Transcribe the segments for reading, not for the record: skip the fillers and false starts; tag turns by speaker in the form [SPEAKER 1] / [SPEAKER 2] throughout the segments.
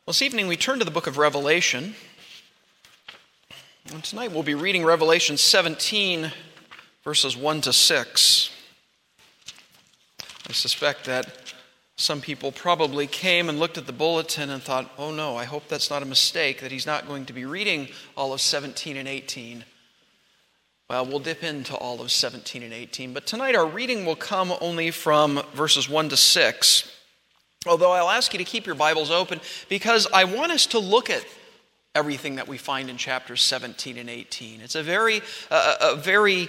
[SPEAKER 1] This evening we turn to the book of Revelation. And tonight we'll be reading Revelation 17, verses 1 to 6. I suspect that some people probably came and looked at the bulletin and thought, oh no, I hope that's not a mistake, that he's not going to be reading all of 17 and 18. Well, we'll dip into all of 17 and 18, but tonight our reading will come only from verses 1 to 6. Although I'll ask you to keep your Bibles open because I want us to look at everything that we find in chapters 17 and 18. It's a very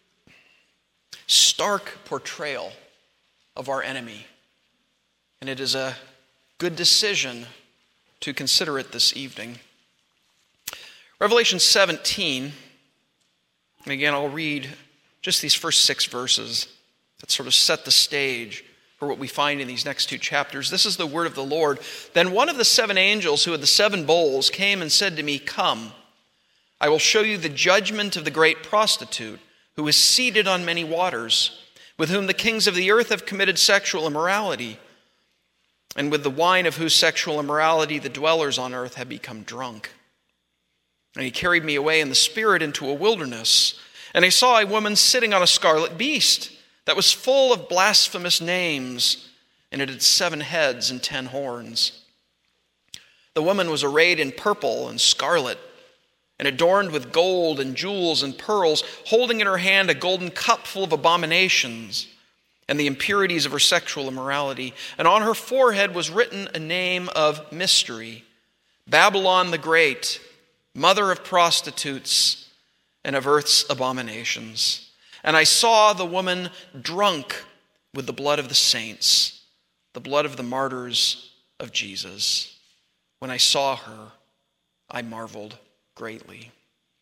[SPEAKER 1] stark portrayal of our enemy. And it is a good decision to consider it this evening. Revelation 17, and again I'll read just these first 6 verses that sort of set the stage for what we find in these next 2 chapters. This is the word of the Lord. Then one of the 7 angels who had the 7 bowls came and said to me, "Come, I will show you the judgment of the great prostitute, who is seated on many waters, with whom the kings of the earth have committed sexual immorality, and with the wine of whose sexual immorality the dwellers on earth have become drunk." And he carried me away in the spirit into a wilderness, and I saw a woman sitting on a scarlet beast that was full of blasphemous names, and it had 7 heads and 10 horns. The woman was arrayed in purple and scarlet, and adorned with gold and jewels and pearls, holding in her hand a golden cup full of abominations and the impurities of her sexual immorality. And on her forehead was written a name of mystery: Babylon the Great, mother of prostitutes and of earth's abominations. And I saw the woman drunk with the blood of the saints, the blood of the martyrs of Jesus. When I saw her, I marveled greatly.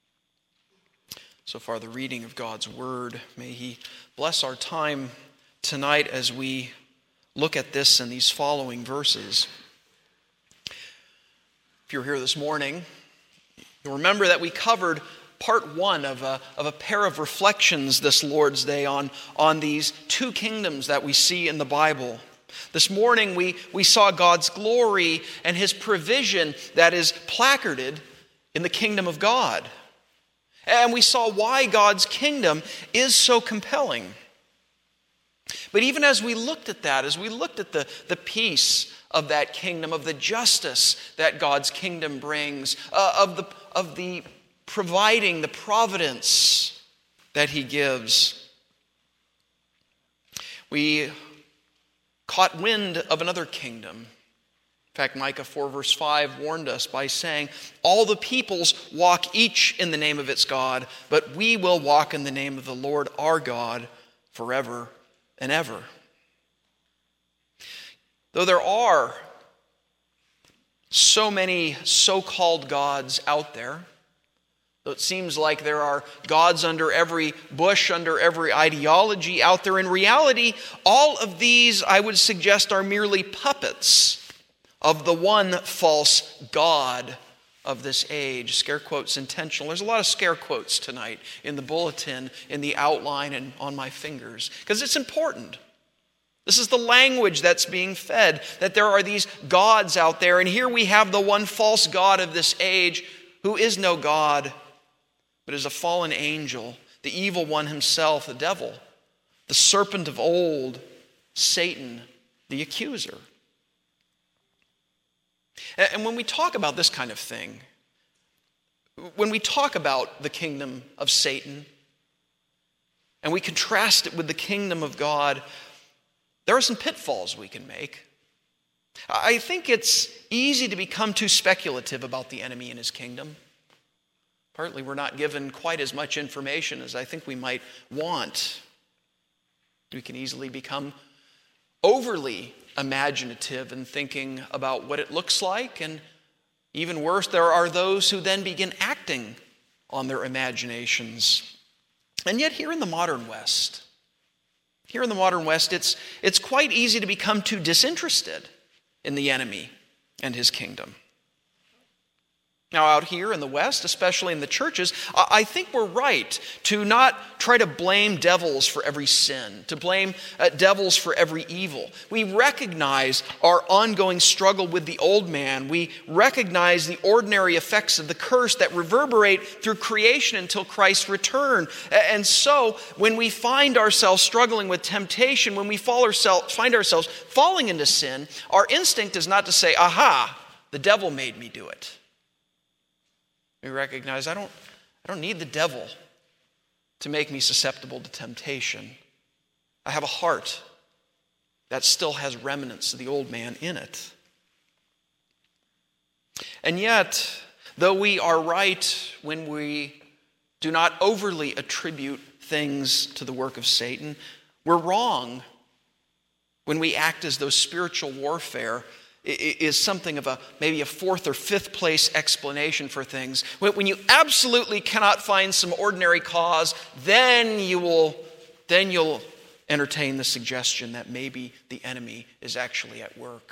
[SPEAKER 1] So far, the reading of God's word. May he bless our time tonight as we look at this in these following verses. If you're here this morning, you'll remember that we covered part 1 of a pair of reflections this Lord's Day on these 2 kingdoms that we see in the Bible. This morning we saw God's glory and his provision that is placarded in the kingdom of God. And we saw why God's kingdom is so compelling. But even as we looked at that, as we looked at the peace of that kingdom, of the justice that God's kingdom brings, of the providing, the providence that he gives, we caught wind of another kingdom. In fact, Micah 4 verse 5 warned us by saying, "All the peoples walk each in the name of its God, but we will walk in the name of the Lord our God forever and ever." Though there are so many so-called gods out there, though it seems like there are gods under every bush, under every ideology out there, in reality, all of these, I would suggest, are merely puppets of the one false god of this age. Scare quotes intentional. There's a lot of scare quotes tonight in the bulletin, in the outline, and on my fingers, because it's important. This is the language that's being fed, that there are these gods out there, and here we have the one false god of this age, who is no God, but is a fallen angel, the evil one himself, the devil, the serpent of old, Satan, the accuser. And when we talk about this kind of thing, when we talk about the kingdom of Satan, and we contrast it with the kingdom of God, there are some pitfalls we can make. I think it's easy to become too speculative about the enemy and his kingdom. Partly we're not given quite as much information as I think we might want. We can easily become overly imaginative in thinking about what it looks like, and even worse, there are those who then begin acting on their imaginations. And yet here in the modern West, it's quite easy to become too disinterested in the enemy and his kingdom. Now, out here in the West, especially in the churches, I think we're right to not try to blame devils for every sin, to blame devils for every evil. We recognize our ongoing struggle with the old man. We recognize the ordinary effects of the curse that reverberate through creation until Christ's return. And so, when we find ourselves struggling with temptation, when we find ourselves falling into sin, our instinct is not to say, aha, the devil made me do it. We recognize I don't need the devil to make me susceptible to temptation. I have a heart that still has remnants of the old man in it. And yet, though we are right when we do not overly attribute things to the work of Satan, we're wrong when we act as though spiritual warfare is something of maybe a fourth or fifth place explanation for things. When you absolutely cannot find some ordinary cause, then you'll entertain the suggestion that maybe the enemy is actually at work.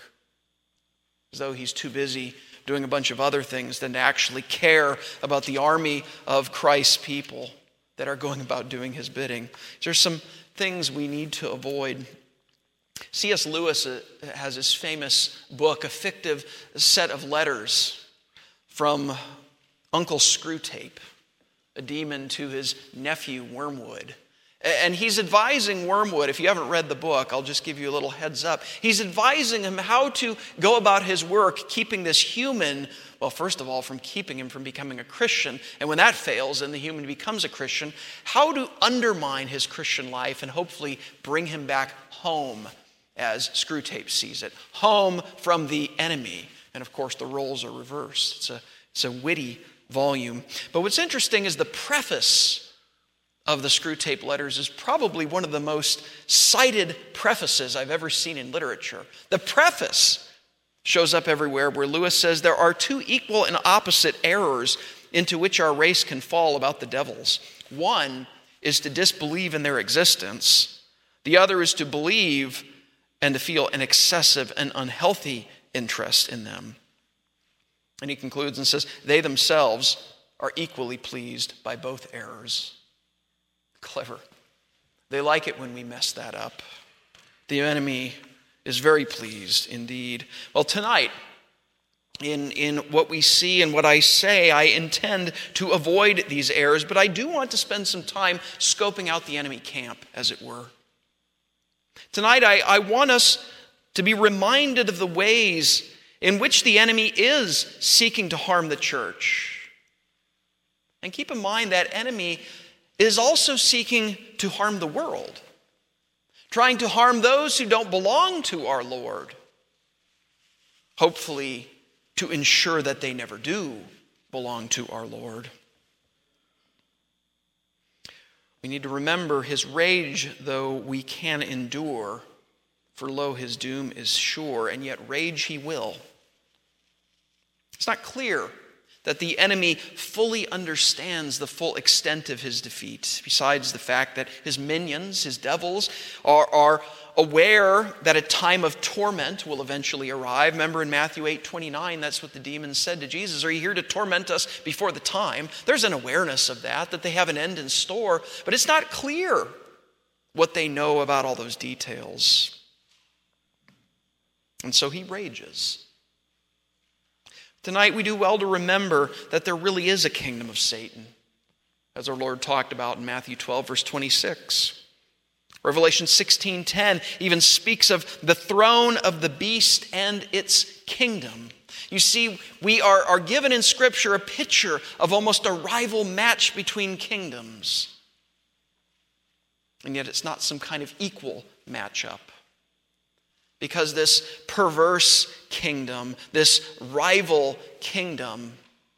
[SPEAKER 1] As though he's too busy doing a bunch of other things than to actually care about the army of Christ's people that are going about doing his bidding. There's some things we need to avoid. C.S. Lewis has his famous book, a fictive set of letters from Uncle Screwtape, a demon, to his nephew Wormwood. And he's advising Wormwood, if you haven't read the book, I'll just give you a little heads up. He's advising him how to go about his work, keeping this human, well, first of all, from keeping him from becoming a Christian. And when that fails and the human becomes a Christian, how to undermine his Christian life and hopefully bring him back home, as Screwtape sees it, home from the enemy. And of course, the roles are reversed. It's a witty volume. But what's interesting is the preface of the Screwtape letters is probably one of the most cited prefaces I've ever seen in literature. The preface shows up everywhere where Lewis says there are two equal and opposite errors into which our race can fall about the devils. One is to disbelieve in their existence. The other is to believe and to feel an excessive and unhealthy interest in them. And he concludes and says, they themselves are equally pleased by both errors. Clever. They like it when we mess that up. The enemy is very pleased indeed. Well, tonight, in what we see and what I say, I intend to avoid these errors, but I do want to spend some time scoping out the enemy camp, as it were. Tonight, I want us to be reminded of the ways in which the enemy is seeking to harm the church. And keep in mind that enemy is also seeking to harm the world, trying to harm those who don't belong to our Lord, hopefully to ensure that they never do belong to our Lord. We need to remember his rage, though we can endure, for lo, his doom is sure, and yet rage he will. It's not clear that the enemy fully understands the full extent of his defeat, besides the fact that his minions, his devils, are aware that a time of torment will eventually arrive. Remember in Matthew 8:29, that's what the demons said to Jesus, are you here to torment us before the time? There's an awareness of that they have an end in store, but it's not clear what they know about all those details. And so he rages. Tonight we do well to remember that there really is a kingdom of Satan, as our Lord talked about in Matthew 12, verse 26. Revelation 16:10 even speaks of the throne of the beast and its kingdom. You see, we are given in Scripture a picture of almost a rival match between kingdoms. And yet it's not some kind of equal matchup. Because this perverse kingdom, this rival kingdom,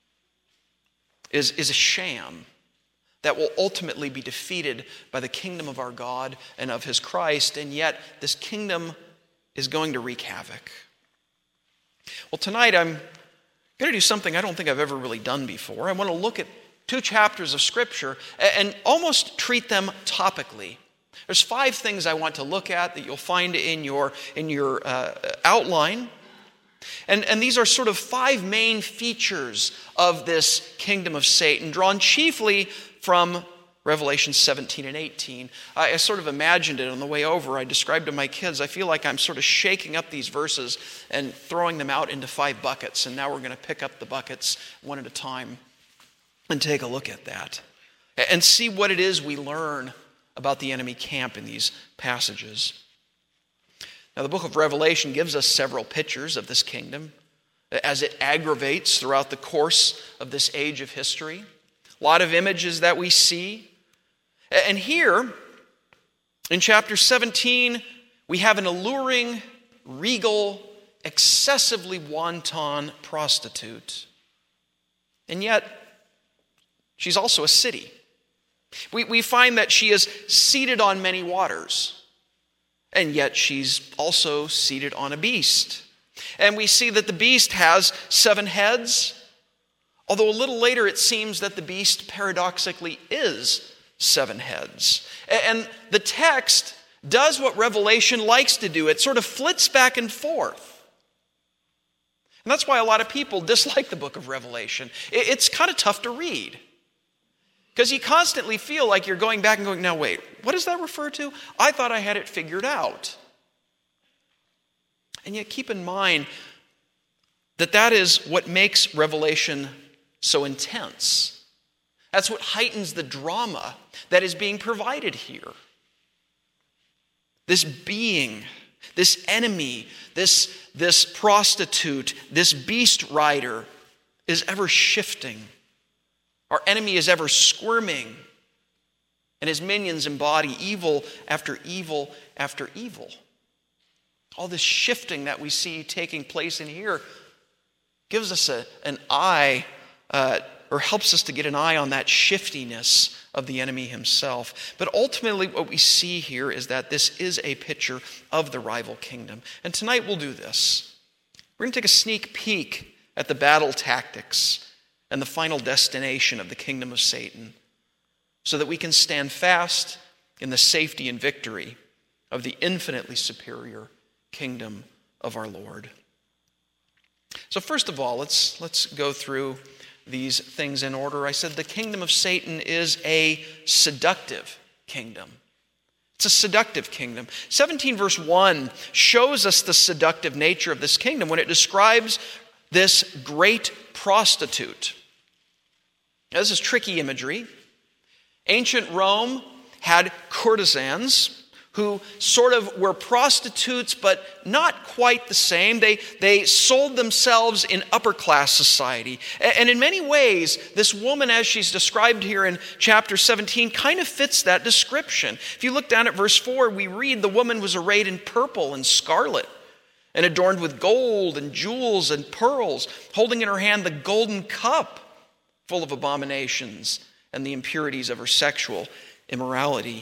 [SPEAKER 1] is a sham that will ultimately be defeated by the kingdom of our God and of his Christ, and yet this kingdom is going to wreak havoc. Well, tonight I'm going to do something I don't think I've ever really done before. I want to look at 2 chapters of Scripture and almost treat them topically. There's 5 things I want to look at that you'll find in your outline. And these are sort of 5 main features of this kingdom of Satan, drawn chiefly from Revelation 17 and 18. I sort of imagined it on the way over. I described to my kids, I feel like I'm sort of shaking up these verses and throwing them out into 5 buckets. And now we're going to pick up the buckets one at a time and take a look at that and see what it is we learn about the enemy camp in these passages. Now, the book of Revelation gives us several pictures of this kingdom as it aggravates throughout the course of this age of history. A lot of images that we see. And here, in chapter 17, we have an alluring, regal, excessively wanton prostitute. And yet, she's also a city. We find that she is seated on many waters. And yet she's also seated on a beast. And we see that the beast has 7 heads, although a little later it seems that the beast paradoxically is 7 heads. And the text does what Revelation likes to do. It sort of flits back and forth. And that's why a lot of people dislike the book of Revelation. It's kind of tough to read. Because you constantly feel like you're going back and going, now wait, what does that refer to? I thought I had it figured out. And yet keep in mind that that is what makes Revelation so intense. That's what heightens the drama that is being provided here. This being, this enemy, this prostitute, this beast rider is ever shifting. Our enemy is ever squirming, and his minions embody evil after evil after evil. All this shifting that we see taking place in here gives us an eye, or helps us to get an eye on that shiftiness of the enemy himself. But ultimately what we see here is that this is a picture of the rival kingdom. And tonight we'll do this. We're going to take a sneak peek at the battle tactics and the final destination of the kingdom of Satan, so that we can stand fast in the safety and victory of the infinitely superior kingdom of our Lord. So first of all, let's go through these things in order. I said the kingdom of Satan is a seductive kingdom. It's a seductive kingdom. 17 verse 1 shows us the seductive nature of this kingdom when it describes this great prostitute. Now, this is tricky imagery. Ancient Rome had courtesans who sort of were prostitutes, but not quite the same. They sold themselves in upper class society. And in many ways, this woman, as she's described here in chapter 17, kind of fits that description. If you look down at verse 4, we read the woman was arrayed in purple and scarlet, and adorned with gold and jewels and pearls, holding in her hand the golden cup full of abominations and the impurities of her sexual immorality.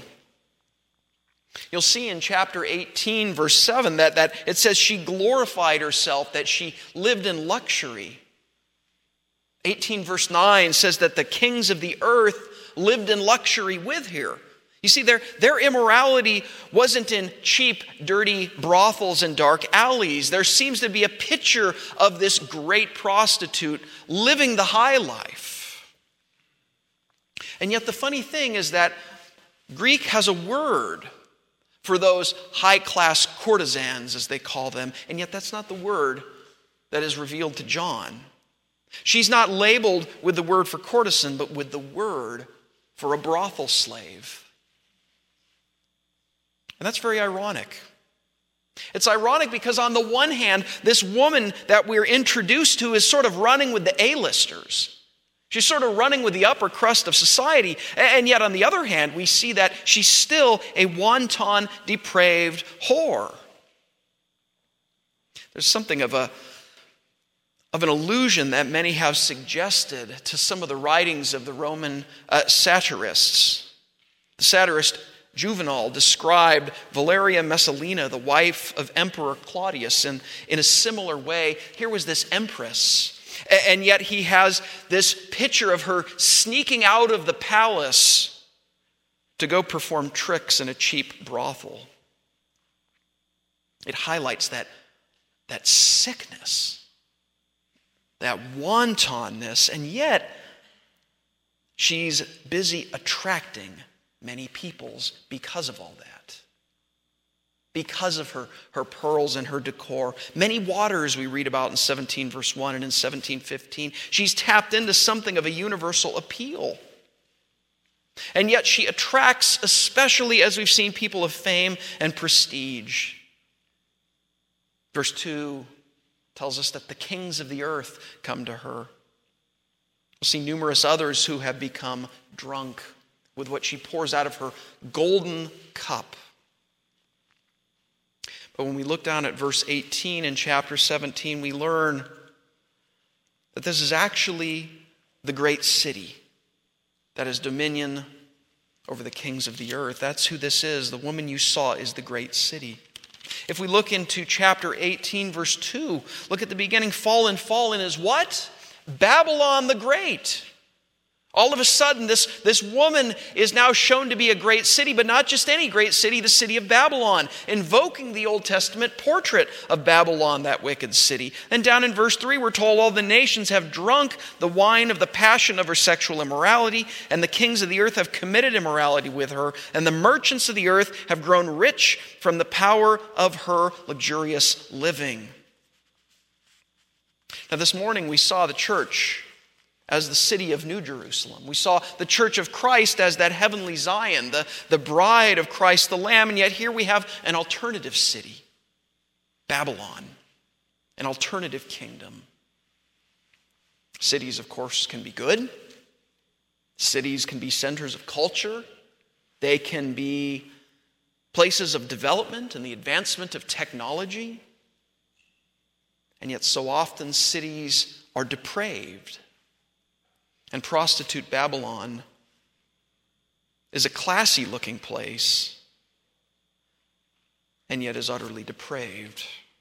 [SPEAKER 1] You'll see in chapter 18, verse 7, that it says she glorified herself, that she lived in luxury. 18, verse 9 says that the kings of the earth lived in luxury with her. You see, their immorality wasn't in cheap, dirty brothels and dark alleys. There seems to be a picture of this great prostitute living the high life. And yet the funny thing is that Greek has a word for those high-class courtesans, as they call them, and yet that's not the word that is revealed to John. She's not labeled with the word for courtesan, but with the word for a brothel slave. And that's very ironic. It's ironic because on the one hand, this woman that we're introduced to is sort of running with the A-listers. She's sort of running with the upper crust of society. And yet on the other hand, we see that she's still a wanton, depraved whore. There's something of an allusion that many have suggested to some of the writings of the Roman satirists. The satirist Juvenal described Valeria Messalina, the wife of Emperor Claudius, and in a similar way, here was this empress. And yet he has this picture of her sneaking out of the palace to go perform tricks in a cheap brothel. It highlights that that sickness, that wantonness, and yet she's busy attracting many peoples because of all that. Because of her pearls and her decor. Many waters we read about in 17 verse 1 and in 17:15. She's tapped into something of a universal appeal. And yet she attracts, especially as we've seen, people of fame and prestige. Verse 2 tells us that the kings of the earth come to her. We'll see numerous others who have become drunk with what she pours out of her golden cup. But when we look down at verse 18 in chapter 17, we learn that this is actually the great city that has dominion over the kings of the earth. That's who this is. The woman you saw is the great city. If we look into chapter 18, verse 2, look at the beginning. Fallen is what? Babylon the Great. All of a sudden, this woman is now shown to be a great city, but not just any great city, the city of Babylon, invoking the Old Testament portrait of Babylon, that wicked city. Then down in verse 3, we're told all the nations have drunk the wine of the passion of her sexual immorality, and the kings of the earth have committed immorality with her, and the merchants of the earth have grown rich from the power of her luxurious living. Now this morning we saw the church as the city of New Jerusalem. We saw the church of Christ as that heavenly Zion, the bride of Christ the Lamb, and yet here we have an alternative city, Babylon, an alternative kingdom. Cities, of course, can be good. Cities can be centers of culture. They can be places of development and the advancement of technology. And yet so often cities are depraved. And prostitute Babylon is a classy-looking place, and yet is utterly depraved.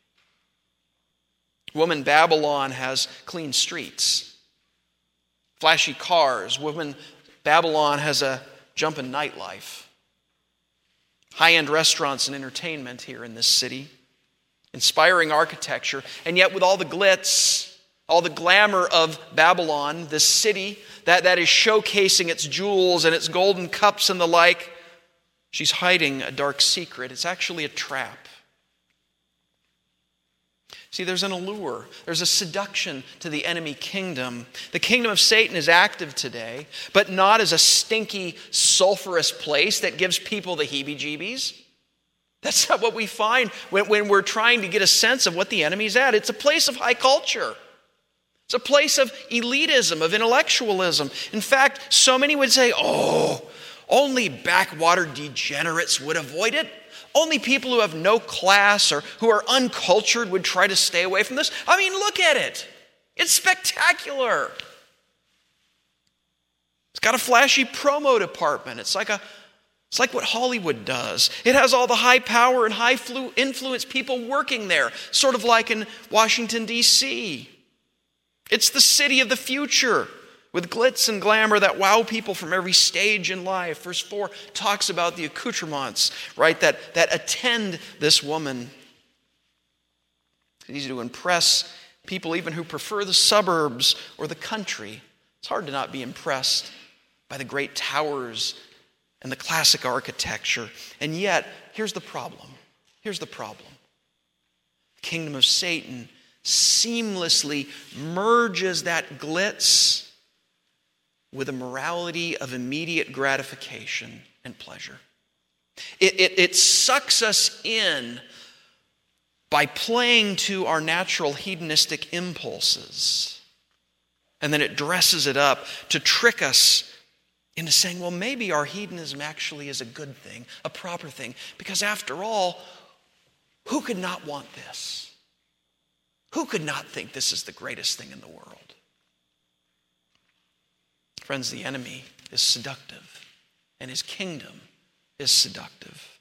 [SPEAKER 1] Woman Babylon has clean streets, flashy cars. Woman Babylon has a jumping nightlife, high-end restaurants and entertainment here in this city, inspiring architecture, and yet with all the glitz, all the glamour of Babylon, this city that is showcasing its jewels and its golden cups and the like, she's hiding a dark secret. It's actually a trap. See, there's an allure. There's a seduction to the enemy kingdom. The kingdom of Satan is active today, but not as a stinky, sulfurous place that gives people the heebie-jeebies. That's not what we find when we're trying to get a sense of what the enemy's at. It's a place of high culture. It's a place of elitism, of intellectualism. In fact, so many would say, only backwater degenerates would avoid it. Only people who have no class or who are uncultured would try to stay away from this. I mean, look at it. It's spectacular. It's got a flashy promo department. It's like what Hollywood does. It has all the high power and high influence people working there, sort of like in Washington, D.C. It's the city of the future with glitz and glamour that wow people from every stage in life. Verse 4 talks about the accoutrements, right, that attend this woman. It's easy to impress people even who prefer the suburbs or the country. It's hard to not be impressed by the great towers and the classic architecture. And yet, here's the problem. The kingdom of Satan seamlessly merges that glitz with a morality of immediate gratification and pleasure. It sucks us in by playing to our natural hedonistic impulses. And then it dresses it up to trick us into saying, well, maybe our hedonism actually is a good thing, a proper thing. Because after all, who could not want this? Who could not think this is the greatest thing in the world? Friends, the enemy is seductive, and his kingdom is seductive.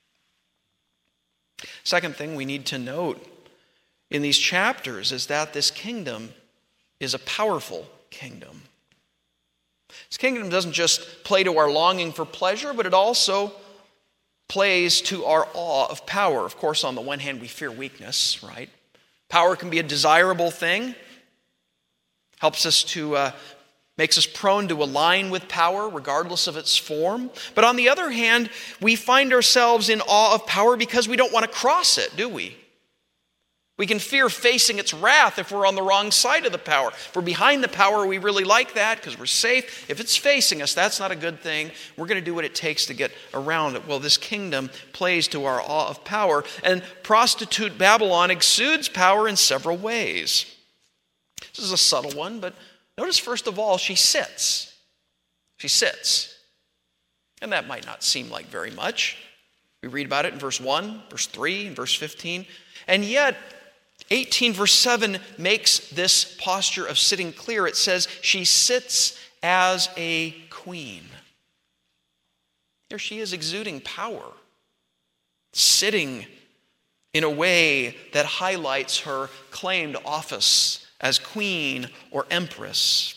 [SPEAKER 1] Second thing we need to note in these chapters is that this kingdom is a powerful kingdom. This kingdom doesn't just play to our longing for pleasure, but it also plays to our awe of power. Of course, on the one hand, we fear weakness, right? Power can be a desirable thing. Helps us to, makes us prone to align with power regardless of its form. But on the other hand, we find ourselves in awe of power because we don't want to cross it, do we? We can fear facing its wrath if we're on the wrong side of the power. If we're behind the power, we really like that because we're safe. If it's facing us, that's not a good thing. We're going to do what it takes to get around it. Well, this kingdom plays to our awe of power. And prostitute Babylon exudes power in several ways. This is a subtle one, but notice first of all, she sits. She sits. And that might not seem like very much. We read about it in verse 1, verse 3, and verse 15. And yet, 18 verse 7 makes this posture of sitting clear. It says, she sits as a queen. Here she is exuding power, sitting in a way that highlights her claimed office as queen or empress.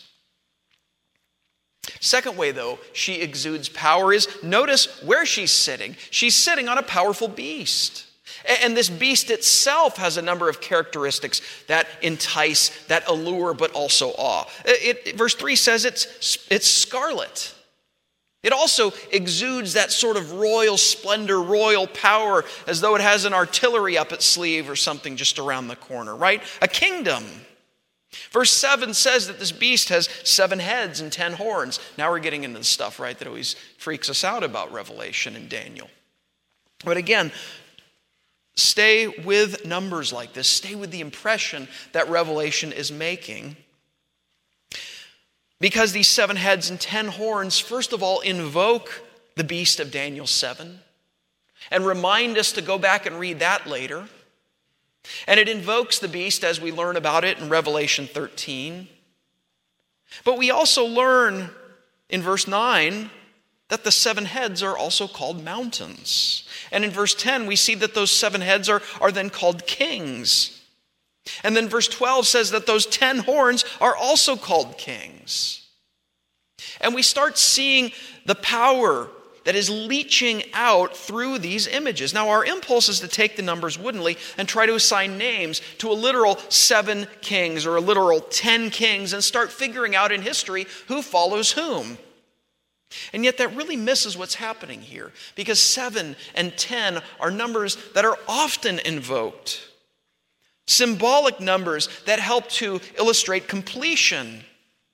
[SPEAKER 1] Second way, though, she exudes power is, notice where she's sitting. She's sitting on a powerful beast. And this beast itself has a number of characteristics that entice, that allure, but also awe. Verse 3 says it's scarlet. It also exudes that sort of royal splendor, royal power, as though it has an artillery up its sleeve or something just around the corner, right? A kingdom. Verse 7 says that this beast has 7 heads and 10 horns. Now we're getting into the stuff, right, that always freaks us out about Revelation and Daniel. But again, stay with numbers like this. Stay with the impression that Revelation is making. Because these 7 heads and 10 horns, first of all, invoke the beast of Daniel 7 and remind us to go back and read that later. And it invokes the beast as we learn about it in Revelation 13. But we also learn in verse 9 that the 7 heads are also called mountains. And in verse 10, we see that those 7 heads are then called kings. And then verse 12 says that those 10 horns are also called kings. And we start seeing the power that is leaching out through these images. Now, our impulse is to take the numbers woodenly and try to assign names to a literal 7 kings or a literal 10 kings and start figuring out in history who follows whom. And yet that really misses what's happening here, because 7 and 10 are numbers that are often invoked. Symbolic numbers that help to illustrate completion.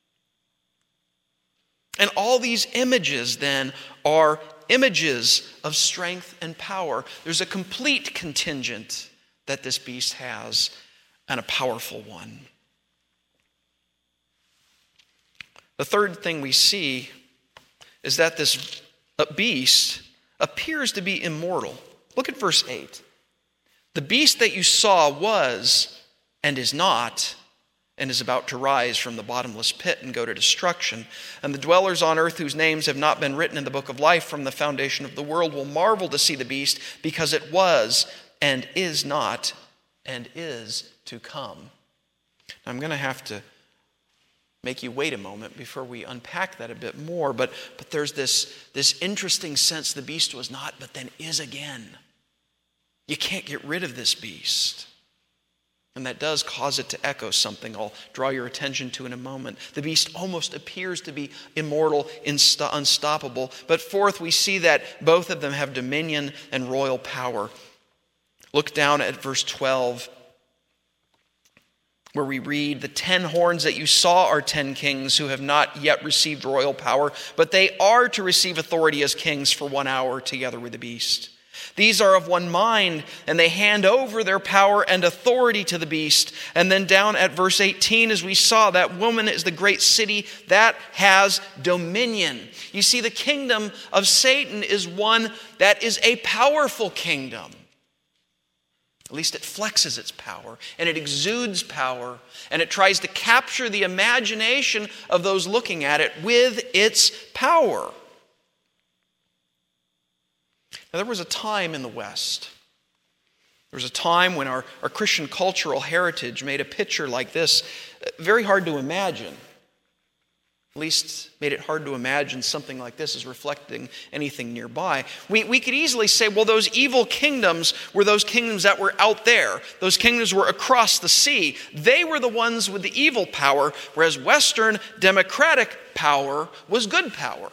[SPEAKER 1] And all these images then are images of strength and power. There's a complete contingent that this beast has, and a powerful one. The third thing we see is that this beast appears to be immortal. Look at verse 8. The beast that you saw was and is not, and is about to rise from the bottomless pit and go to destruction. And the dwellers on earth whose names have not been written in the book of life from the foundation of the world will marvel to see the beast, because it was and is not and is to come. Now, I'm going to have to make you wait a moment before we unpack that a bit more, but there's this interesting sense the beast was not, but then is again. You can't get rid of this beast. And that does cause it to echo something I'll draw your attention to in a moment. The beast almost appears to be immortal, unstoppable. But fourth, we see that both of them have dominion and royal power. Look down at verse 12, where we read, the 10 horns that you saw are 10 kings who have not yet received royal power, but they are to receive authority as kings for 1 hour together with the beast. These are of one mind, and they hand over their power and authority to the beast. And then down at verse 18, as we saw, that woman is the great city that has dominion. You see, the kingdom of Satan is one that is a powerful kingdom. At least it flexes its power, and it exudes power, and it tries to capture the imagination of those looking at it with its power. Now, there was a time in the West. There was a time when our Christian cultural heritage made a picture like this very hard to imagine. At least made it hard to imagine something like this as reflecting anything nearby. We could easily say, well, those evil kingdoms were those kingdoms that were out there. Those kingdoms were across the sea. They were the ones with the evil power, whereas Western democratic power was good power.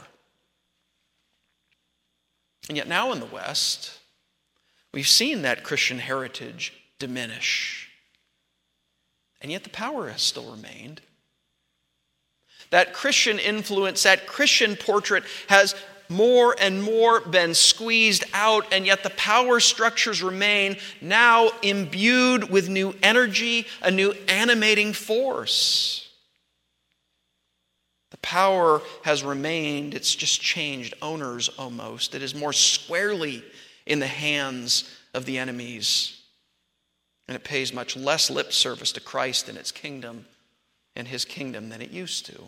[SPEAKER 1] And yet now in the West, we've seen that Christian heritage diminish. And yet the power has still remained. That Christian influence, that Christian portrait has more and more been squeezed out, and yet the power structures remain, now imbued with new energy, a new animating force. The power has remained, it's just changed owners almost. It is more squarely in the hands of the enemies, and it pays much less lip service to Christ and its kingdom and his kingdom than it used to.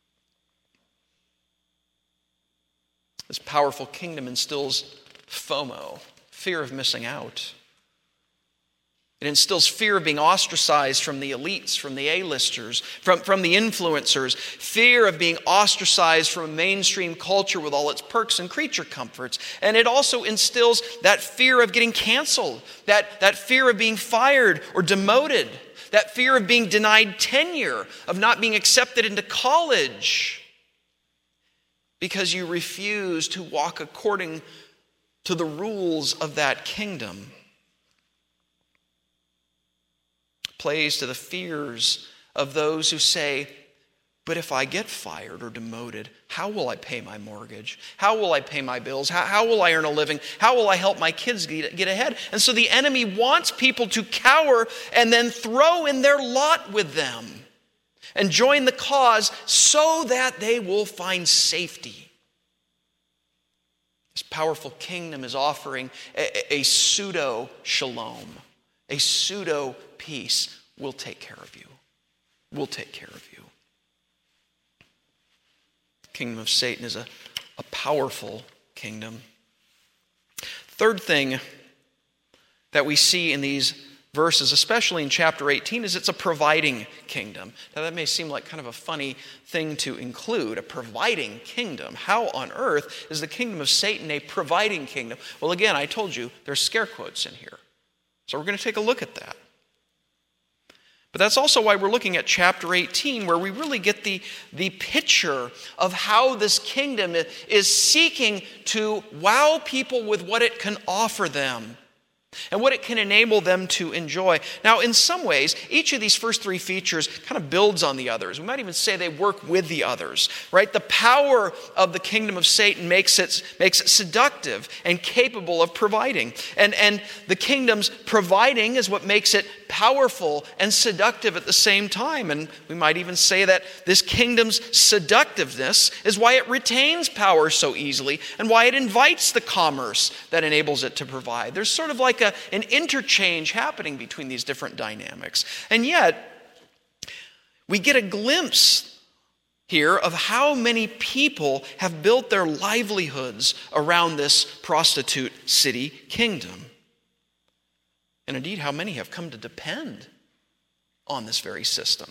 [SPEAKER 1] This powerful kingdom instills FOMO, fear of missing out. It instills fear of being ostracized from the elites, from the A-listers, from the influencers, fear of being ostracized from a mainstream culture with all its perks and creature comforts. And it also instills that fear of getting canceled, that fear of being fired or demoted, that fear of being denied tenure, of not being accepted into college because you refuse to walk according to the rules of that kingdom. Plays to the fears of those who say, but if I get fired or demoted, how will I pay my mortgage? How will I pay my bills? How will I earn a living? How will I help my kids get ahead? And so the enemy wants people to cower and then throw in their lot with them and join the cause so that they will find safety. This powerful kingdom is offering a pseudo-shalom, a pseudo-peace. We'll take care of you. We'll take care of you. The kingdom of Satan is a powerful kingdom. Third thing that we see in these verses, especially in chapter 18, is it's a providing kingdom. Now that may seem like kind of a funny thing to include, a providing kingdom. How on earth is the kingdom of Satan a providing kingdom? Well, again, I told you there's scare quotes in here. So we're going to take a look at that. But that's also why we're looking at chapter 18, where we really get the picture of how this kingdom is seeking to wow people with what it can offer them and what it can enable them to enjoy. Now, in some ways, each of these first three features kind of builds on the others. We might even say they work with the others, right? The power of the kingdom of Satan makes it seductive and capable of providing. And the kingdom's providing is what makes it powerful and seductive at the same time. And we might even say that this kingdom's seductiveness is why it retains power so easily and why it invites the commerce that enables it to provide. There's sort of like an interchange happening between these different dynamics. And yet, we get a glimpse here of how many people have built their livelihoods around this prostitute city kingdom. And indeed, how many have come to depend on this very system.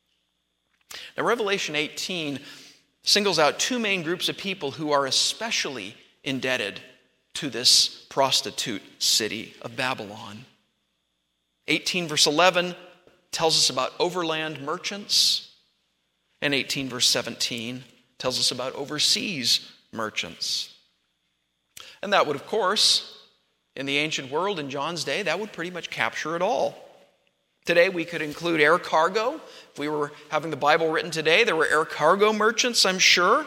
[SPEAKER 1] Now, Revelation 18 singles out two main groups of people who are especially indebted to this prostitute city of Babylon. 18 verse 11 tells us about overland merchants, and 18 verse 17 tells us about overseas merchants. And that would, of course, in the ancient world, in John's day, that would pretty much capture it all. Today, we could include air cargo. If we were having the Bible written today, there were air cargo merchants, I'm sure.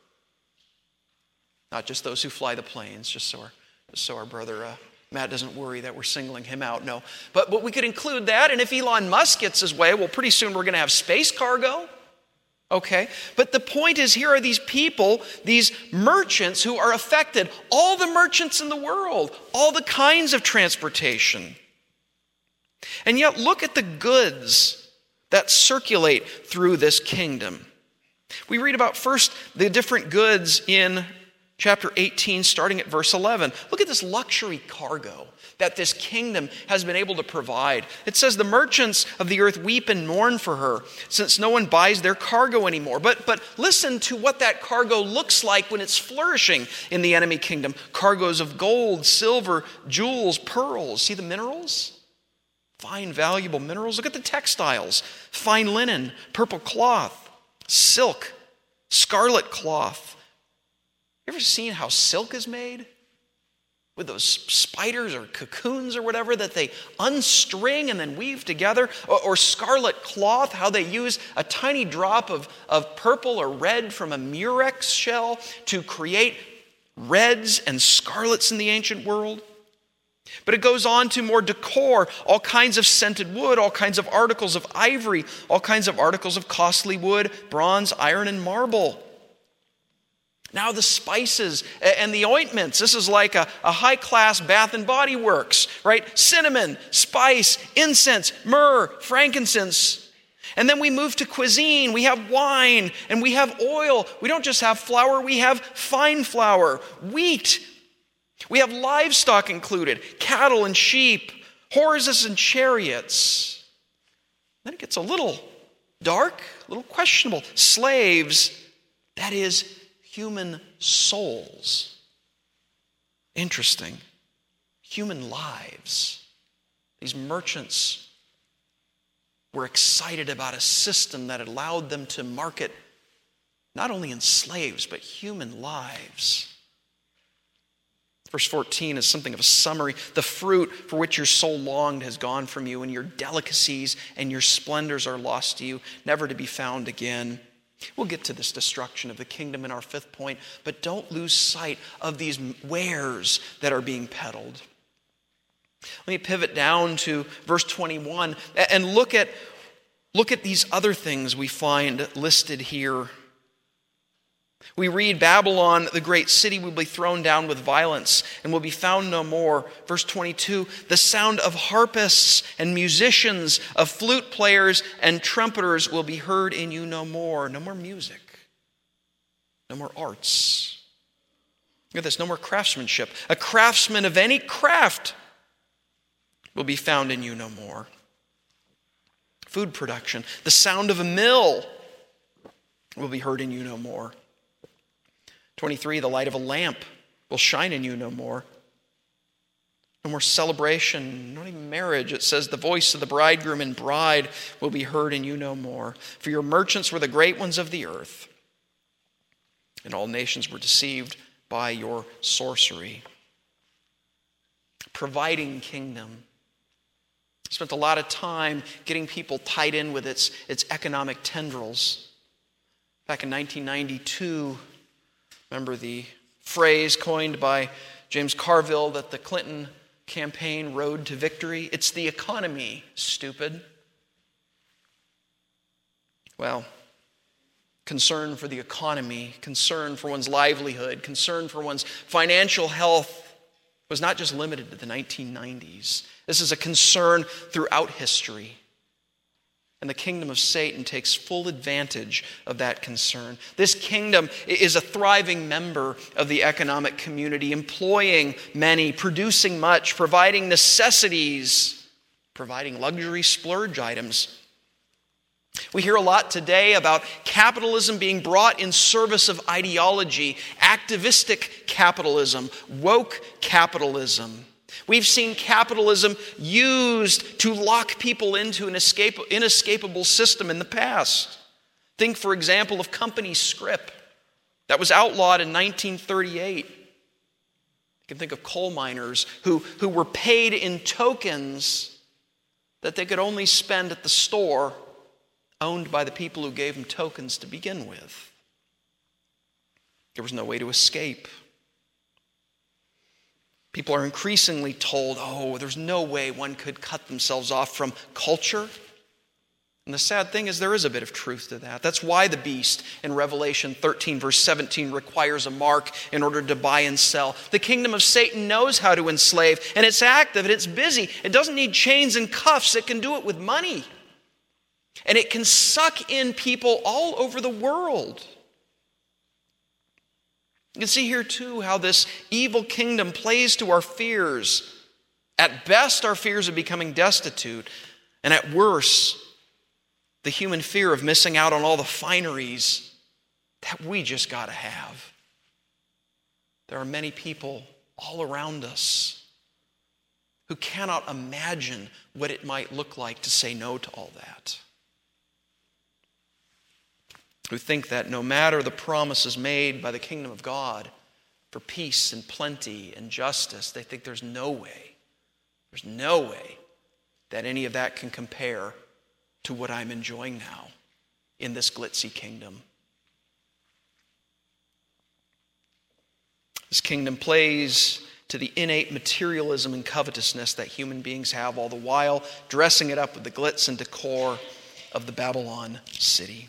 [SPEAKER 1] Not just those who fly the planes, just so our brother Matt doesn't worry that we're singling him out. No, but we could include that. And if Elon Musk gets his way, well, pretty soon we're going to have space cargo. Okay, but the point is, here are these people, these merchants who are affected. All the merchants in the world, all the kinds of transportation. And yet, look at the goods that circulate through this kingdom. We read about first the different goods in chapter 18, starting at verse 11. Look at this luxury cargo that this kingdom has been able to provide. It says, the merchants of the earth weep and mourn for her, since no one buys their cargo anymore. But listen to what that cargo looks like when it's flourishing in the enemy kingdom. Cargoes of gold, silver, jewels, pearls. See the minerals? Fine, valuable minerals. Look at the textiles. Fine linen, purple cloth, silk, scarlet cloth. You ever seen how silk is made? With those spiders or cocoons or whatever that they unstring and then weave together. Or scarlet cloth, how they use a tiny drop of purple or red from a murex shell to create reds and scarlets in the ancient world. But it goes on to more decor, all kinds of scented wood, all kinds of articles of ivory, all kinds of articles of costly wood, bronze, iron, and marble. Now the spices and the ointments. This is like a high-class Bath and Body Works, right? Cinnamon, spice, incense, myrrh, frankincense. And then we move to cuisine. We have wine and we have oil. We don't just have flour, we have fine flour, wheat. We have livestock included, cattle and sheep, horses and chariots. Then it gets a little dark, a little questionable. Slaves, that is, human souls. Interesting. Human lives. These merchants were excited about a system that allowed them to market not only in slaves, but human lives. Verse 14 is something of a summary. The fruit for which your soul longed has gone from you, and your delicacies and your splendors are lost to you, never to be found again. We'll get to this destruction of the kingdom in our fifth point, but don't lose sight of these wares that are being peddled. Let me pivot down to verse 21 and look at these other things we find listed here. We read, Babylon, the great city, will be thrown down with violence and will be found no more. Verse 22, the sound of harpists and musicians, of flute players and trumpeters will be heard in you no more. No more music. No more arts. Look at this, no more craftsmanship. A craftsman of any craft will be found in you no more. Food production, the sound of a mill will be heard in you no more. 23, the light of a lamp will shine in you no more. No more celebration, not even marriage. It says the voice of the bridegroom and bride will be heard in you no more. For your merchants were the great ones of the earth, and all nations were deceived by your sorcery. Providing kingdom. Spent a lot of time getting people tied in with its economic tendrils. Back in 1992, remember the phrase coined by James Carville that the Clinton campaign rode to victory? It's the economy, stupid. Well, concern for the economy, concern for one's livelihood, concern for one's financial health was not just limited to the 1990s. This is a concern throughout history. And the kingdom of Satan takes full advantage of that concern. This kingdom is a thriving member of the economic community, employing many, producing much, providing necessities, providing luxury splurge items. We hear a lot today about capitalism being brought in service of ideology, activistic capitalism, woke capitalism. We've seen capitalism used to lock people into an inescapable system in the past. Think, for example, of company scrip that was outlawed in 1938. You can think of coal miners who were paid in tokens that they could only spend at the store owned by the people who gave them tokens to begin with. There was no way to escape. People are increasingly told, there's no way one could cut themselves off from culture. And the sad thing is there is a bit of truth to that. That's why the beast in Revelation 13 verse 17 requires a mark in order to buy and sell. The kingdom of Satan knows how to enslave, and it's active and it's busy. It doesn't need chains and cuffs. It can do it with money. And it can suck in people all over the world. You can see here too how this evil kingdom plays to our fears. At best, our fears of becoming destitute, and at worst, the human fear of missing out on all the fineries that we just got to have. There are many people all around us who cannot imagine what it might look like to say no to all that. Who think that no matter the promises made by the kingdom of God for peace and plenty and justice, they think there's no way that any of that can compare to what I'm enjoying now in this glitzy kingdom. This kingdom plays to the innate materialism and covetousness that human beings have, all the while dressing it up with the glitz and decor of the Babylon city.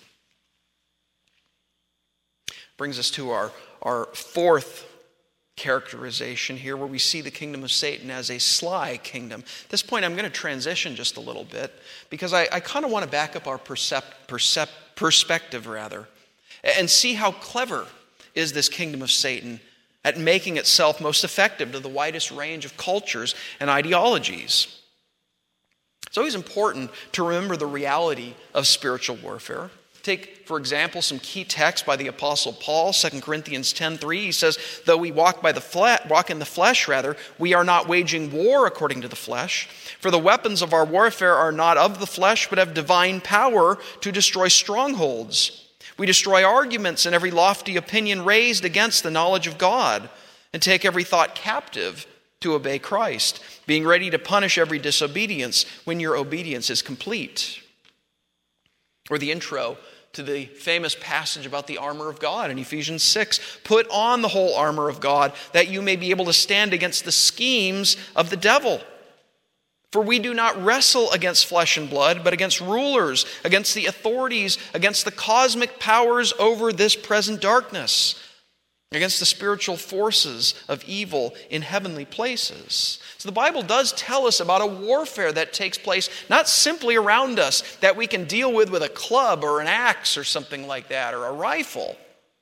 [SPEAKER 1] Brings us to our fourth characterization here, where we see the kingdom of Satan as a sly kingdom. At this point, I'm going to transition just a little bit, because I kind of want to back up our perspective, and see how clever is this kingdom of Satan at making itself most effective to the widest range of cultures and ideologies. It's always important to remember the reality of spiritual warfare. Take, for example, some key texts by the Apostle Paul, 2 Corinthians 10:3. He says, though we walk in the flesh, we are not waging war according to the flesh. For the weapons of our warfare are not of the flesh, but have divine power to destroy strongholds. We destroy arguments and every lofty opinion raised against the knowledge of God, and take every thought captive to obey Christ, being ready to punish every disobedience when your obedience is complete. Or the intro to the famous passage about the armor of God in Ephesians 6. Put on the whole armor of God, that you may be able to stand against the schemes of the devil. For we do not wrestle against flesh and blood, but against rulers, against the authorities, against the cosmic powers over this present darkness, against the spiritual forces of evil in heavenly places. So the Bible does tell us about a warfare that takes place not simply around us, that we can deal with a club or an axe or something like that, or a rifle.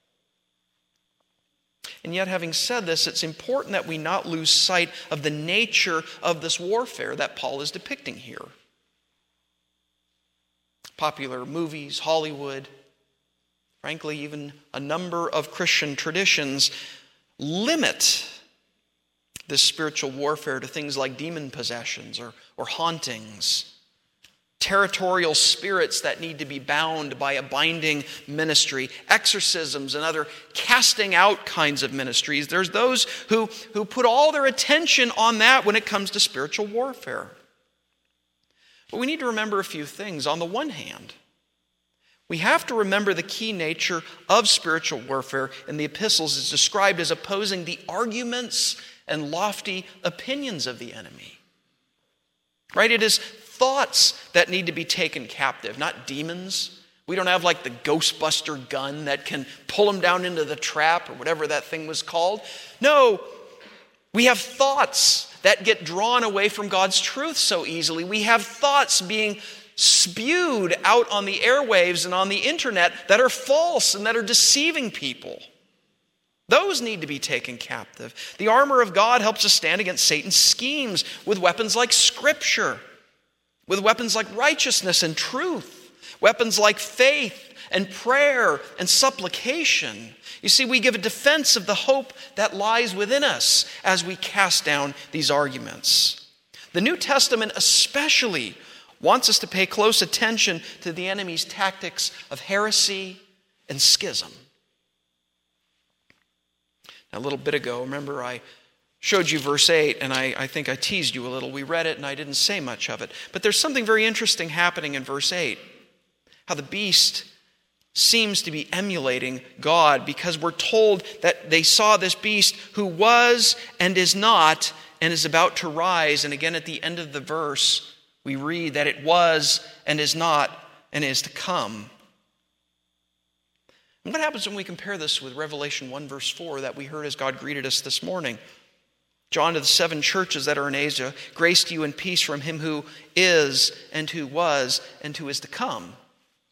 [SPEAKER 1] And yet, having said this, it's important that we not lose sight of the nature of this warfare that Paul is depicting here. Popular movies, Hollywood, frankly, even a number of Christian traditions limit this spiritual warfare to things like demon possessions or hauntings, territorial spirits that need to be bound by a binding ministry, exorcisms and other casting out kinds of ministries. There's those who put all their attention on that when it comes to spiritual warfare. But we need to remember a few things. On the one hand, we have to remember the key nature of spiritual warfare in the epistles is described as opposing the arguments and lofty opinions of the enemy. Right? It is thoughts that need to be taken captive, not demons. We don't have like the Ghostbuster gun that can pull them down into the trap or whatever that thing was called. No, we have thoughts that get drawn away from God's truth so easily. We have thoughts being spewed out on the airwaves and on the internet that are false and that are deceiving people. Those need to be taken captive. The armor of God helps us stand against Satan's schemes with weapons like Scripture, with weapons like righteousness and truth, weapons like faith and prayer and supplication. You see, we give a defense of the hope that lies within us as we cast down these arguments. The New Testament especially wants us to pay close attention to the enemy's tactics of heresy and schism. Now, a little bit ago, remember I showed you verse 8, and I think I teased you a little. We read it, and I didn't say much of it. But there's something very interesting happening in verse 8. How the beast seems to be emulating God, because we're told that they saw this beast who was and is not and is about to rise. And again, at the end of the verse, we read that it was and is not and is to come. And what happens when we compare this with Revelation 1 verse 4 that we heard as God greeted us this morning? John to the 7 churches that are in Asia, grace to you and peace from him who is and who was and who is to come.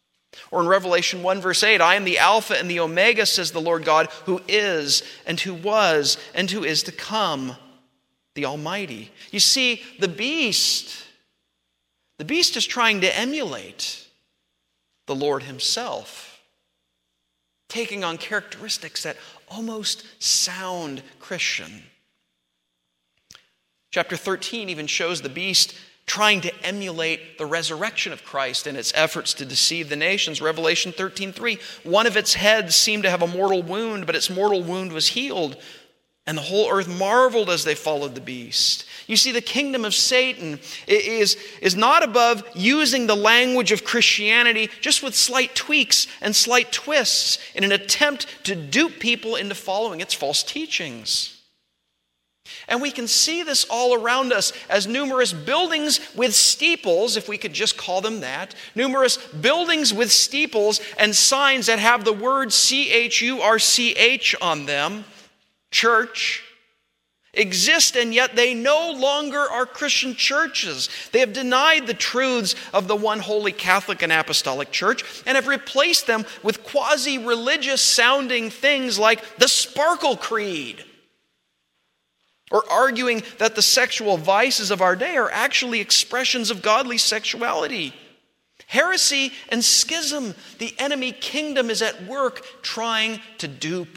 [SPEAKER 1] Or in Revelation 1 verse 8, I am the Alpha and the Omega, says the Lord God, who is and who was and who is to come, the Almighty. You see, the beast is trying to emulate the Lord himself, taking on characteristics that almost sound Christian. Chapter 13 even shows the beast trying to emulate the resurrection of Christ in its efforts to deceive the nations. Revelation 13:3, one of its heads seemed to have a mortal wound, but its mortal wound was healed, and the whole earth marveled as they followed the beast. You see, the kingdom of Satan is not above using the language of Christianity just with slight tweaks and slight twists in an attempt to dupe people into following its false teachings. And we can see this all around us as numerous buildings with steeples, if we could just call them that, numerous buildings with steeples and signs that have the word CHURCH on them, church, exist, and yet they no longer are Christian churches. They have denied the truths of the one holy Catholic and Apostolic Church and have replaced them with quasi-religious sounding things like the Sparkle Creed, or arguing that the sexual vices of our day are actually expressions of godly sexuality. Heresy and schism, the enemy kingdom is at work trying to dupe.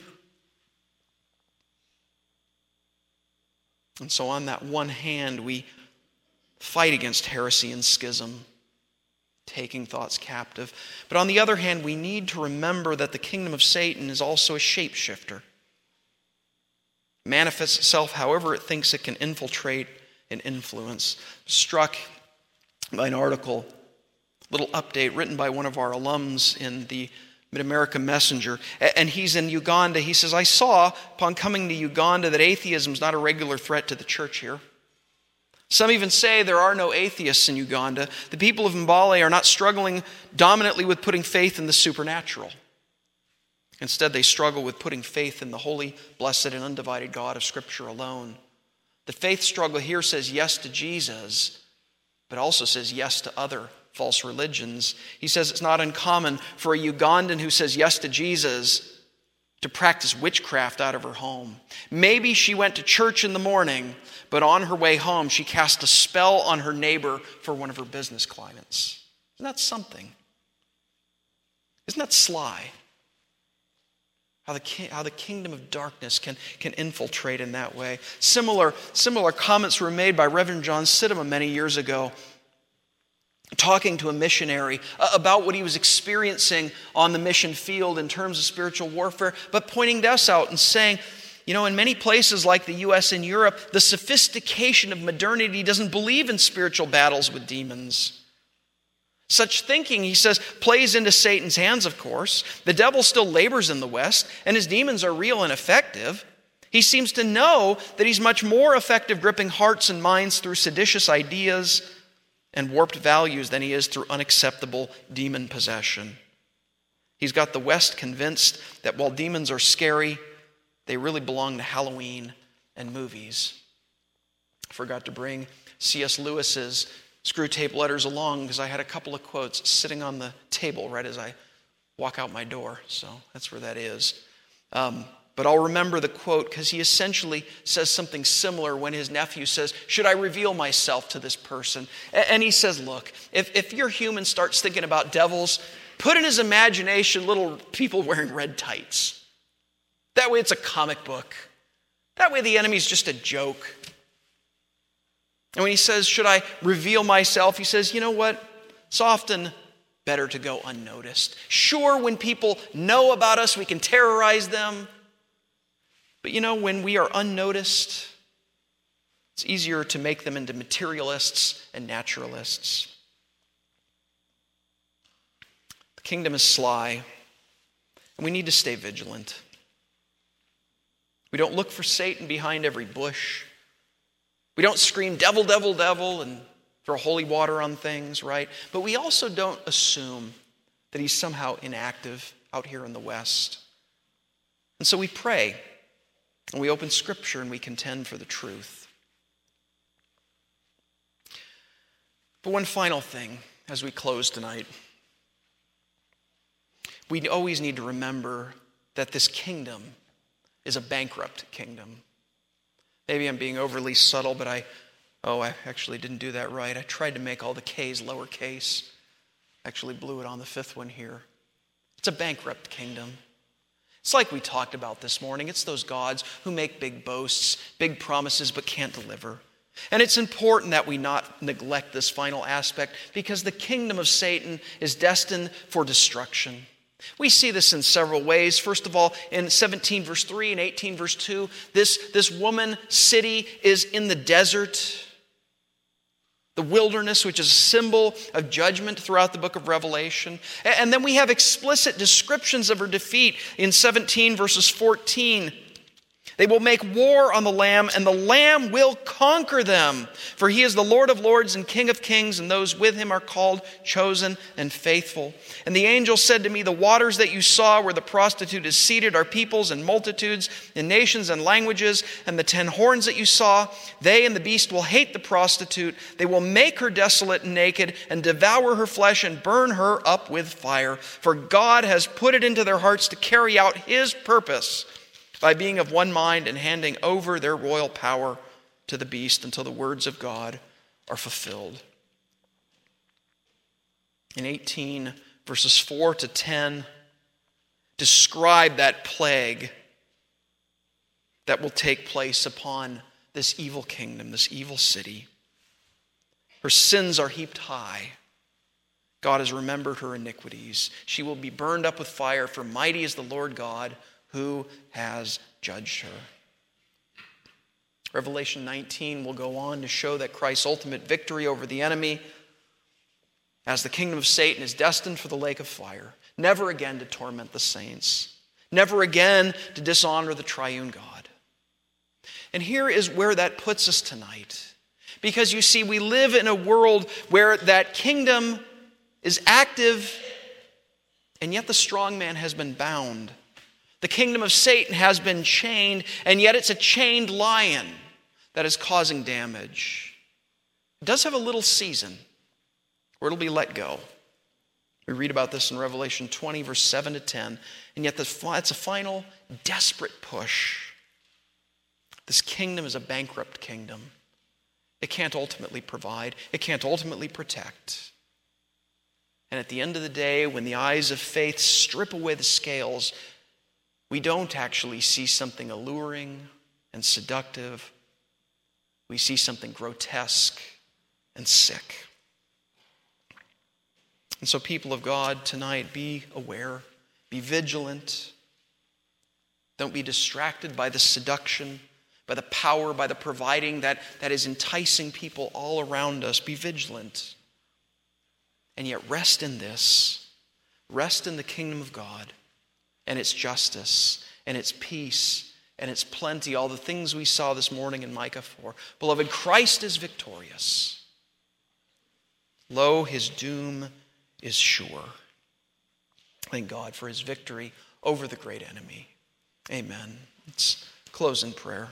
[SPEAKER 1] And so on that one hand, we fight against heresy and schism, taking thoughts captive. But on the other hand, we need to remember that the kingdom of Satan is also a shapeshifter. Manifests itself however it thinks it can infiltrate and influence. Struck by an article, little update written by one of our alums in the Mid-America Messenger, and he's in Uganda. He says, I saw upon coming to Uganda that atheism is not a regular threat to the church here. Some even say there are no atheists in Uganda. The people of Mbale are not struggling dominantly with putting faith in the supernatural. Instead, they struggle with putting faith in the holy, blessed, and undivided God of Scripture alone. The faith struggle here says yes to Jesus, but also says yes to other false religions. He says it's not uncommon for a Ugandan who says yes to Jesus to practice witchcraft out of her home. Maybe she went to church in the morning, but on her way home, she cast a spell on her neighbor for one of her business clients. Isn't that something? Isn't that sly? How the kingdom of darkness can infiltrate in that way. Similar comments were made by Reverend John Sidema many years ago, talking to a missionary about what he was experiencing on the mission field in terms of spiritual warfare, but pointing us out and saying, in many places like the U.S. and Europe, the sophistication of modernity doesn't believe in spiritual battles with demons. Such thinking, he says, plays into Satan's hands, of course. The devil still labors in the West, and his demons are real and effective. He seems to know that he's much more effective gripping hearts and minds through seditious ideas and warped values than he is through unacceptable demon possession. He's got the West convinced that while demons are scary, they really belong to Halloween and movies. I forgot to bring C.S. Lewis's Screwtape Letters along because I had a couple of quotes sitting on the table right as I walk out my door. So that's where that is. But I'll remember the quote because he essentially says something similar when his nephew says, should I reveal myself to this person? And he says, look, if your human starts thinking about devils, put in his imagination little people wearing red tights. That way it's a comic book. That way the enemy's just a joke. And when he says, should I reveal myself? He says, you know what? It's often better to go unnoticed. Sure, when people know about us, we can terrorize them. But when we are unnoticed, it's easier to make them into materialists and naturalists. The kingdom is sly, and we need to stay vigilant. We don't look for Satan behind every bush. We don't scream, devil, devil, devil, and throw holy water on things, right? But we also don't assume that he's somehow inactive out here in the West. And so we pray, and we open Scripture, and we contend for the truth. But one final thing as we close tonight. we always need to remember that this kingdom is a bankrupt kingdom. Maybe I'm being overly subtle, but I actually didn't do that right. I tried to make all the K's lowercase. Actually blew it on the fifth one here. It's a bankrupt kingdom. It's like we talked about this morning. It's those gods who make big boasts, big promises, but can't deliver. And it's important that we not neglect this final aspect because the kingdom of Satan is destined for destruction. We see this in several ways. First of all, in 17 verse 3 and 18 verse 2, this woman city is in the desert, the wilderness, which is a symbol of judgment throughout the book of Revelation. And then we have explicit descriptions of her defeat in 17 verses 14. They will make war on the Lamb, and the Lamb will conquer them. For he is the Lord of lords and King of kings, and those with him are called, chosen, and faithful. And the angel said to me, the waters that you saw where the prostitute is seated are peoples and multitudes and nations and languages. And the 10 horns that you saw, they and the beast will hate the prostitute. They will make her desolate and naked, and devour her flesh and burn her up with fire. For God has put it into their hearts to carry out his purpose, by being of one mind and handing over their royal power to the beast until the words of God are fulfilled. In 18 verses 4 to 10, describe that plague that will take place upon this evil kingdom, this evil city. Her sins are heaped high. God has remembered her iniquities. She will be burned up with fire, for mighty is the Lord God who has judged her. Revelation 19 will go on to show that Christ's ultimate victory over the enemy, as the kingdom of Satan is destined for the lake of fire, never again to torment the saints, never again to dishonor the triune God. And here is where that puts us tonight. Because you see, we live in a world where that kingdom is active, and yet the strong man has been bound. The kingdom of Satan has been chained, and yet it's a chained lion that is causing damage. It does have a little season where it'll be let go. We read about this in Revelation 20, verse 7 to 10, and yet it's a final, desperate push. This kingdom is a bankrupt kingdom. It can't ultimately provide. It can't ultimately protect. And at the end of the day, when the eyes of faith strip away the scales, we don't actually see something alluring and seductive. We see something grotesque and sick. And so, people of God, tonight, be aware, be vigilant. Don't be distracted by the seduction, by the power, by the providing that is enticing people all around us. Be vigilant. And yet rest in this. Rest in the kingdom of God and its justice and its peace and its plenty, all the things we saw this morning in Micah 4. Beloved, Christ is victorious. Lo, his doom is sure. Thank God for his victory over the great enemy. Amen. Let's close in prayer.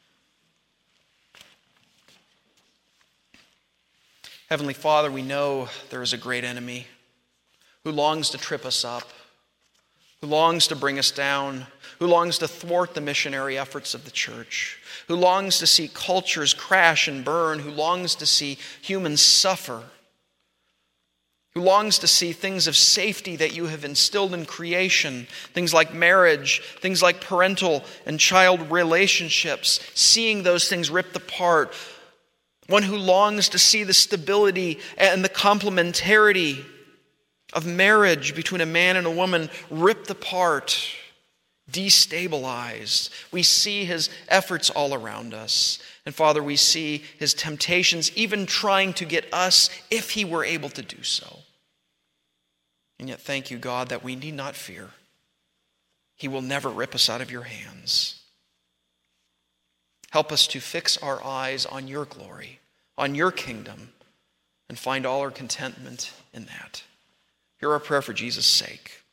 [SPEAKER 1] Heavenly Father, we know there is a great enemy who longs to trip us up, who longs to bring us down, who longs to thwart the missionary efforts of the church, who longs to see cultures crash and burn, who longs to see humans suffer, who longs to see things of safety that you have instilled in creation, things like marriage, things like parental and child relationships, seeing those things ripped apart. One who longs to see the stability and the complementarity of marriage between a man and a woman ripped apart, destabilized. We see his efforts all around us. And Father, we see his temptations even trying to get us if he were able to do so. And yet thank you, God, that we need not fear. He will never rip us out of your hands. Help us to fix our eyes on your glory, on your kingdom, and find all our contentment in that. Hear our prayer for Jesus' sake.